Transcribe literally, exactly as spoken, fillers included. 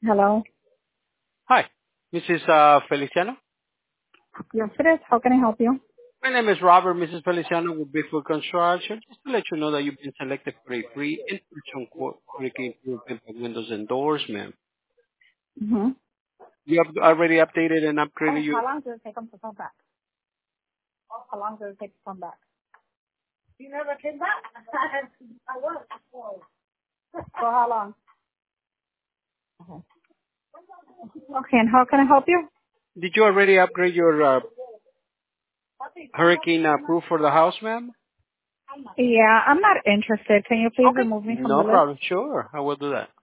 Hello. Hi, Missus Uh, Feliciano. Yes, it is. How can I help you? My name is Robert, Missus Feliciano with Bigfoot Construction. Just to let you know that you've been selected for a free in-person quote for the improvement of windows and doors, ma'am. Mm-hmm. You have already updated and Oh, upgraded your... how long does it take them to come back? How long does it take to come back? You never came back. I was. For how long? Okay. Okay, and how can I help you? Did you already upgrade your uh, hurricane uh, proof for the house, ma'am? Yeah, I'm not interested. Can you please Okay. remove me from the No list? problem. Sure, I will do that.